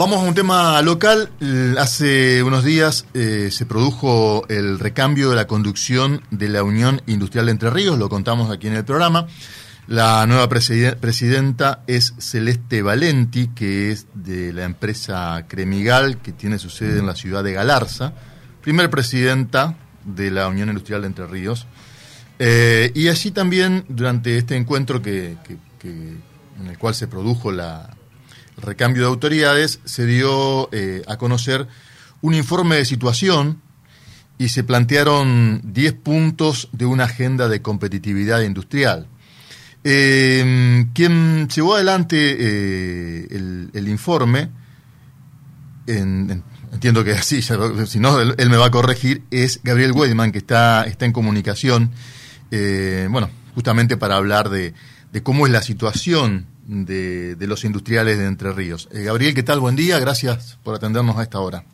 Vamos a un tema local. Hace unos días se produjo el recambio de la conducción de la Unión Industrial de Entre Ríos, lo contamos aquí en el programa. La nueva presidenta es Celeste Valenti, que es de la empresa Cremigal, que tiene su sede en la ciudad de Galarza, primer presidenta de la Unión Industrial de Entre Ríos. Y allí también, durante este encuentro en el cual se produjo el recambio de autoridades, se dio a conocer un informe de situación y se plantearon 10 puntos de una agenda de competitividad industrial. Quien llevó adelante el informe, entiendo que así, si no él me va a corregir, es Gabriel Weidman, que está en comunicación, justamente para hablar de cómo es la situación de los industriales de Entre Ríos. Gabriel, ¿qué tal? Buen día, gracias por atendernos a esta hora.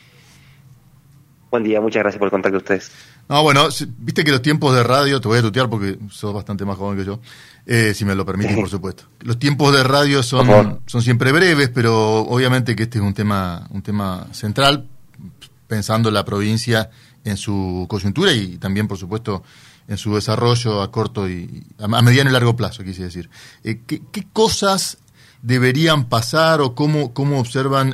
Buen día, muchas gracias por el contacto de ustedes. No, bueno, viste que los tiempos de radio, te voy a tutear porque sos bastante más joven que yo, si me lo permitís, por supuesto. Los tiempos de radio son siempre breves, pero obviamente que este es un tema central, pensando la provincia en su coyuntura y también, por supuesto, en su desarrollo a corto y a mediano y largo plazo, quise decir. ¿Qué cosas deberían pasar o cómo observan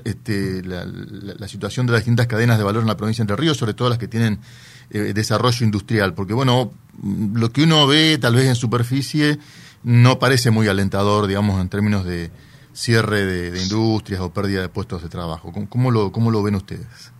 la situación de las distintas cadenas de valor en la provincia de Entre Ríos, sobre todo las que tienen desarrollo industrial? Porque, lo que uno ve tal vez en superficie no parece muy alentador, digamos, en términos de cierre de industrias o pérdida de puestos de trabajo. ¿Cómo lo ven ustedes?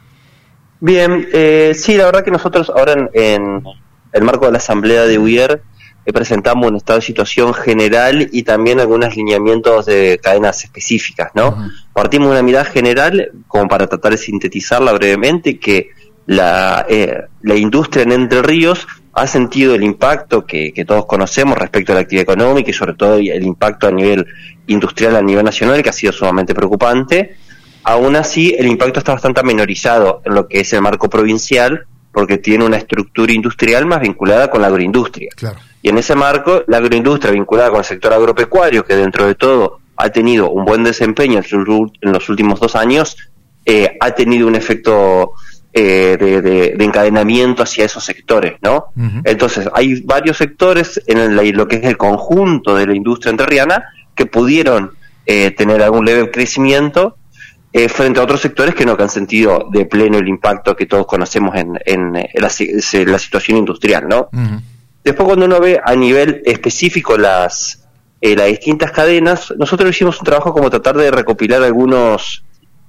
Bien, sí, la verdad que nosotros ahora en el marco de la asamblea de UIER presentamos un estado de situación general y también algunos lineamientos de cadenas específicas, ¿no? Uh-huh. Partimos de una mirada general, como para tratar de sintetizarla brevemente, que la industria en Entre Ríos ha sentido el impacto que todos conocemos respecto a la actividad económica y sobre todo el impacto a nivel industrial, a nivel nacional, que ha sido sumamente preocupante. Aún así, el impacto está bastante menorizado en lo que es el marco provincial, porque tiene una estructura industrial más vinculada con la agroindustria. Claro. Y en ese marco, la agroindustria vinculada con el sector agropecuario, que dentro de todo ha tenido un buen desempeño en los últimos 2 años, ha tenido un efecto de encadenamiento hacia esos sectores, ¿no? Uh-huh. Entonces, hay varios sectores en lo que es el conjunto de la industria entrerriana que pudieron tener algún leve crecimiento, frente a otros sectores que no han sentido de pleno el impacto que todos conocemos en la situación industrial, ¿no? Uh-huh. Después, cuando uno ve a nivel específico las distintas cadenas, nosotros hicimos un trabajo como tratar de recopilar algunas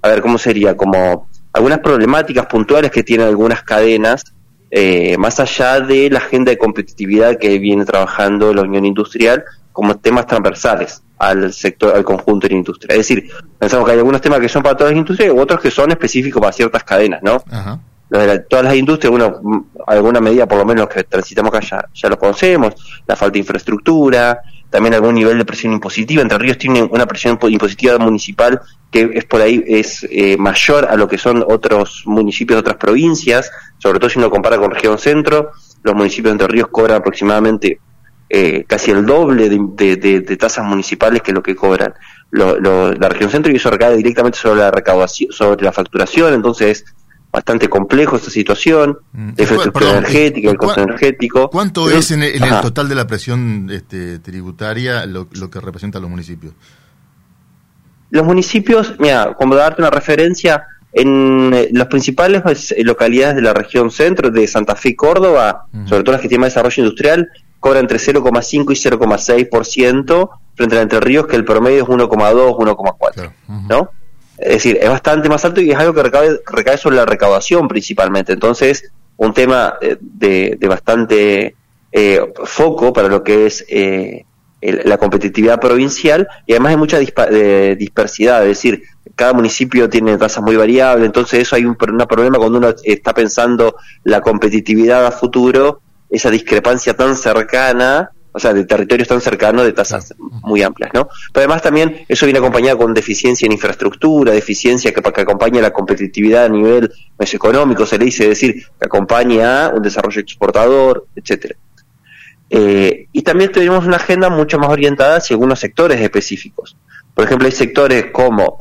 problemáticas puntuales que tienen algunas cadenas, más allá de la agenda de competitividad que viene trabajando la Unión Industrial como temas transversales al sector, al conjunto de la industria. Es decir, pensamos que hay algunos temas que son para todas las industrias y otros que son específicos para ciertas cadenas, ¿no? Uh-huh. Todas las industrias, alguna medida por lo menos que transitamos acá ya lo conocemos, la falta de infraestructura, también algún nivel de presión impositiva. Entre Ríos tiene una presión impositiva municipal que es por ahí mayor a lo que son otros municipios de otras provincias, sobre todo si uno compara con región centro. Los municipios de Entre Ríos cobran aproximadamente casi el doble de tasas municipales que lo que cobran la región centro, y eso recae directamente sobre la recaudación, sobre la facturación. Entonces es bastante complejo esta situación de infraestructura energética, el costo energético. ¿Cuánto es en el total de la presión tributaria lo que representan los municipios? Los municipios, mira, como darte una referencia, en las principales localidades de la región centro, de Santa Fe y Córdoba, sobre todo las que tienen más desarrollo industrial, cobra entre 0,5 y 0,6%, frente a Entre Ríos, que el promedio es 1,2, 1,4, claro. ¿No? Es decir, es bastante más alto y es algo que recae sobre la recaudación principalmente. Entonces, un tema de bastante foco para lo que es la competitividad provincial, y además hay mucha dispersidad, es decir, cada municipio tiene tasas muy variables. Entonces eso hay un problema cuando uno está pensando la competitividad a futuro, esa discrepancia tan cercana, o sea, de territorios tan cercanos, de tasas muy amplias, ¿no? Pero además también eso viene acompañado con deficiencia en infraestructura, deficiencia que acompaña la competitividad a nivel económico, se le dice, es decir, que acompaña a un desarrollo exportador, etcétera. Y también tenemos una agenda mucho más orientada hacia algunos sectores específicos. Por ejemplo, hay sectores como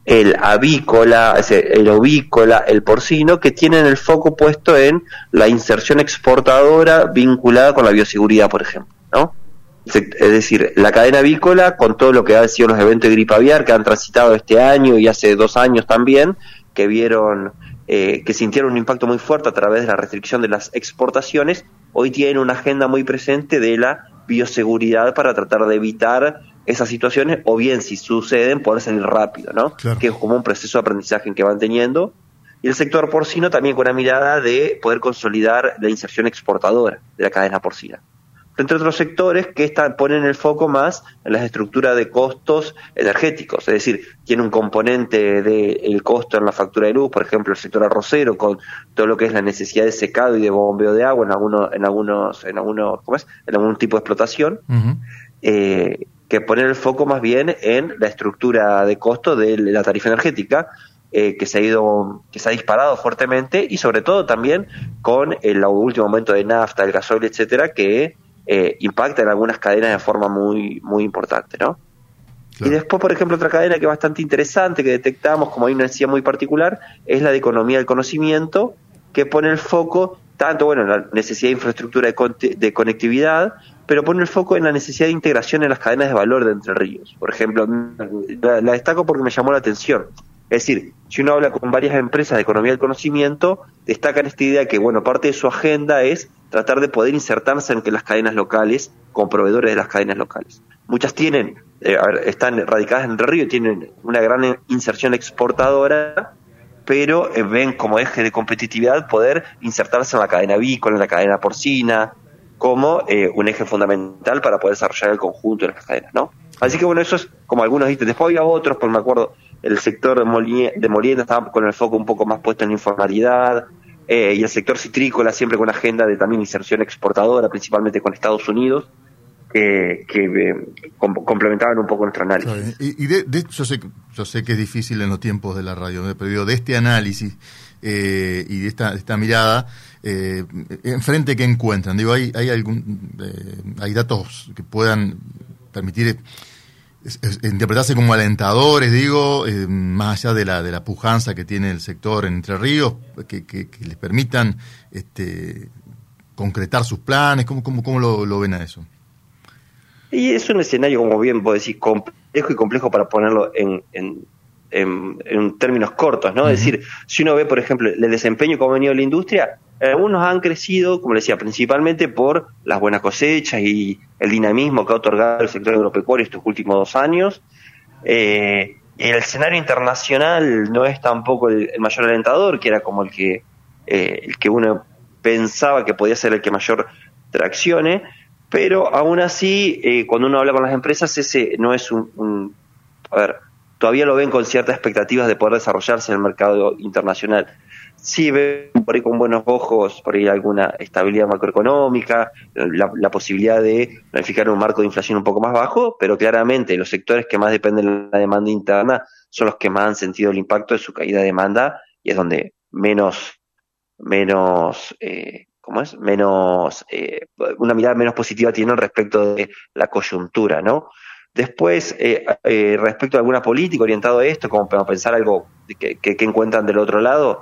el avícola, el ovícola, el porcino, que tienen el foco puesto en la inserción exportadora vinculada con la bioseguridad, por ejemplo, ¿no? Es decir, la cadena avícola, con todo lo que han sido los eventos de gripe aviar que han transitado este año y hace 2 años también, que vieron, que sintieron un impacto muy fuerte a través de la restricción de las exportaciones, hoy tienen una agenda muy presente de la bioseguridad para tratar de evitar esas situaciones, o bien, si suceden, poder salir rápido, ¿no? Claro. Que es como un proceso de aprendizaje que van teniendo. Y el sector porcino también con una mirada de poder consolidar la inserción exportadora de la cadena porcina. Entre otros sectores que ponen el foco más en las estructuras de costos energéticos, es decir, tiene un componente del costo en la factura de luz, por ejemplo, el sector arrocero, con todo lo que es la necesidad de secado y de bombeo de agua en algún tipo de explotación, Uh-huh. que ponen el foco más bien en la estructura de costo de la tarifa energética, que se ha disparado fuertemente, y sobre todo también con el último aumento de nafta, el gasoil, etcétera, que impacta en algunas cadenas de forma muy, muy importante, ¿no? Claro. Y después, por ejemplo, otra cadena que es bastante interesante, que detectamos como hay una necesidad muy particular, es la de economía del conocimiento, que pone el foco tanto, en la necesidad de infraestructura de conectividad, pero pone el foco en la necesidad de integración en las cadenas de valor de Entre Ríos. Por ejemplo, la destaco porque me llamó la atención. Es decir, si uno habla con varias empresas de economía del conocimiento, destacan esta idea que, parte de su agenda es tratar de poder insertarse en las cadenas locales, con proveedores de las cadenas locales. Muchas están radicadas en Entre Ríos, tienen una gran inserción exportadora, pero ven como eje de competitividad poder insertarse en la cadena avícola, en la cadena porcina, como un eje fundamental para poder desarrollar el conjunto de las cadenas, ¿no? Así que eso es como algunos ítems. Después había otros, me acuerdo, el sector de molienda estaba con el foco un poco más puesto en la informalidad, y el sector citrícola siempre con una agenda de también inserción exportadora, principalmente con Estados Unidos, que complementaban un poco nuestro análisis. Claro. Yo sé que es difícil en los tiempos de la radio, pero digo, de este análisis y de esta mirada, enfrente, ¿qué encuentran? Digo, hay datos que puedan permitir interpretarse como alentadores, más allá de la pujanza que tiene el sector en Entre Ríos, que les permitan concretar sus planes. ¿Cómo lo ven a eso? Y es un escenario, como bien vos decís, complejo para ponerlo en términos cortos, ¿no? Uh-huh. Es decir, si uno ve, por ejemplo, el desempeño como ha venido la industria, algunos han crecido, como le decía, principalmente por las buenas cosechas y el dinamismo que ha otorgado el sector agropecuario estos últimos 2 años. El escenario internacional no es tampoco el mayor alentador, que era como el que uno pensaba que podía ser el que mayor traccione, pero aún así, cuando uno habla con las empresas, ese no es todavía lo ven con ciertas expectativas de poder desarrollarse en el mercado internacional. Sí ven por ahí con buenos ojos, por ahí alguna estabilidad macroeconómica, la posibilidad de planificar un marco de inflación un poco más bajo, pero claramente los sectores que más dependen de la demanda interna son los que más han sentido el impacto de su caída de demanda, y es donde una mirada menos positiva tienen respecto de la coyuntura, ¿no? Después, respecto a alguna política orientada a esto, como para pensar algo que encuentran del otro lado,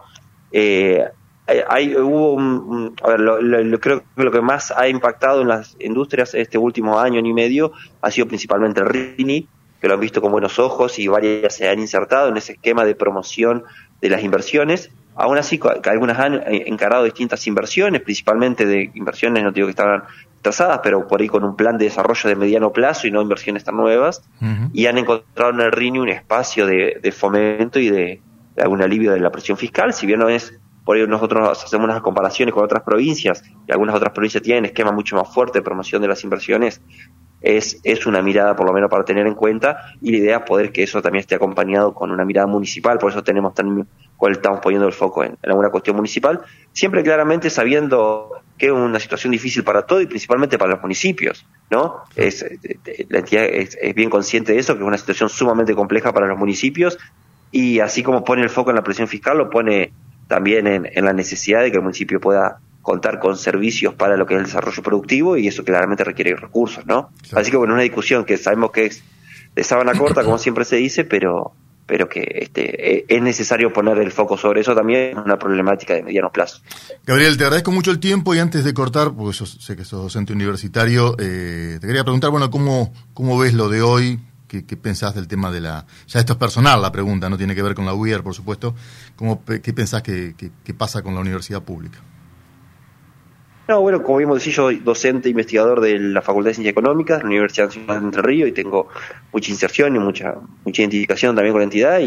creo que lo que más ha impactado en las industrias este último año y medio ha sido principalmente el RINI, que lo han visto con buenos ojos y varias se han insertado en ese esquema de promoción de las inversiones. Aún así, algunas han encarado distintas inversiones, principalmente de inversiones, no digo que estaban trazadas, pero por ahí con un plan de desarrollo de mediano plazo y no inversiones tan nuevas, uh-huh. Y han encontrado en el RINI un espacio de fomento y de algún alivio de la presión fiscal. Si bien no es, por ahí nosotros hacemos unas comparaciones con otras provincias, y algunas otras provincias tienen esquema mucho más fuerte de promoción de las inversiones, es una mirada por lo menos para tener en cuenta, y la idea es poder que eso también esté acompañado con una mirada municipal. Por eso estamos poniendo el foco en alguna cuestión municipal, siempre claramente sabiendo que es una situación difícil para todo y principalmente para los municipios, ¿no? La entidad es bien consciente de eso, que es una situación sumamente compleja para los municipios, y así como pone el foco en la presión fiscal, lo pone también en la necesidad de que el municipio pueda contar con servicios para lo que es el desarrollo productivo, y eso claramente requiere recursos, ¿no? Claro. Así que una discusión que sabemos que es de sábana corta, como siempre se dice, pero pero que es necesario poner el foco sobre eso también, es una problemática de mediano plazo. Gabriel, te agradezco mucho el tiempo y antes de cortar, porque yo sé que sos docente universitario, te quería preguntar, bueno, ¿cómo ves lo de hoy? ¿Qué pensás del tema de ya esto es personal la pregunta, no tiene que ver con la UIR, por supuesto, ¿qué pensás que pasa con la universidad pública? No, bueno, como vimos decir, yo soy docente investigador de la Facultad de Ciencias Económicas de la Universidad Nacional de Entre Ríos y tengo mucha inserción y mucha identificación también con la entidad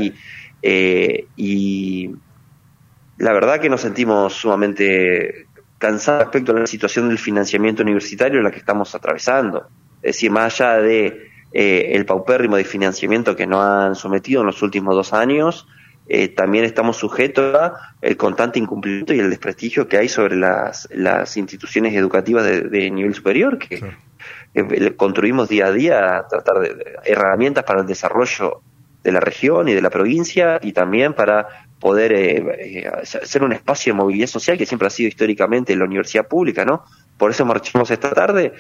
y la verdad que nos sentimos sumamente cansados respecto a la situación del financiamiento universitario en la que estamos atravesando. Es decir, más allá de el paupérrimo de financiamiento que nos han sometido en los últimos 2 años, también estamos sujetos al constante incumplimiento y el desprestigio que hay sobre las instituciones educativas de nivel superior, que construimos día a día, tratar de herramientas para el desarrollo de la región y de la provincia, y también para poder ser un espacio de movilidad social que siempre ha sido históricamente la universidad pública, ¿no? Por eso marchamos esta tarde.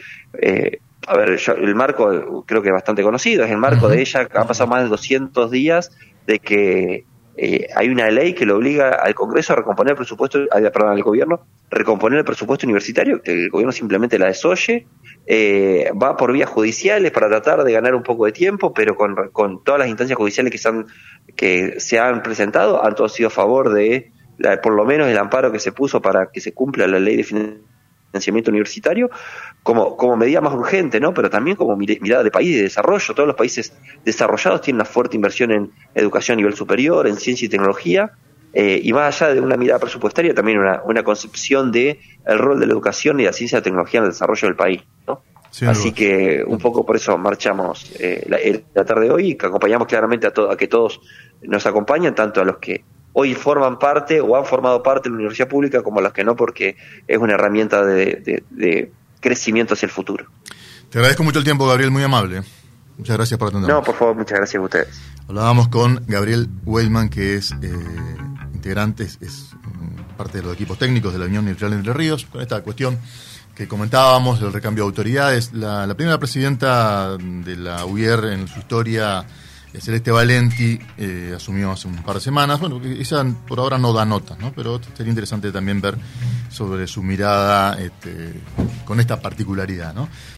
El marco creo que es bastante conocido, es el marco de ella, que han pasado más de 200 días de que hay una ley que le obliga al Congreso a recomponer el presupuesto, al gobierno, recomponer el presupuesto universitario, que el gobierno simplemente la desoye, va por vías judiciales para tratar de ganar un poco de tiempo, pero con todas las instancias judiciales que se han presentado, han todos sido a favor de, por lo menos, el amparo que se puso para que se cumpla la ley de financiamiento universitario como medida más urgente, ¿no? Pero también como mirada de país, de desarrollo. Todos los países desarrollados tienen una fuerte inversión en educación a nivel superior, en ciencia y tecnología, y más allá de una mirada presupuestaria, también una concepción de el rol de la educación y la ciencia y la tecnología en el desarrollo del país, ¿no? Así que un poco por eso marchamos la tarde de hoy, y que acompañamos claramente a que todos nos acompañen, tanto a los que hoy forman parte o han formado parte de la universidad pública como a los que no, porque es una herramienta de crecimiento hacia el futuro. Te agradezco mucho el tiempo, Gabriel, muy amable. Muchas gracias por atendernos. No, por favor, muchas gracias a ustedes. Hablábamos con Gabriel Weilman, que es integrante, es parte de los equipos técnicos de la Unión Industrial de Entre Ríos, con esta cuestión que comentábamos del recambio de autoridades. La primera presidenta de la UIR en su historia, Celeste Valenti, asumió hace un par de semanas. Bueno, ella por ahora no da notas, ¿no? Pero sería interesante también ver sobre su mirada con esta particularidad, ¿no?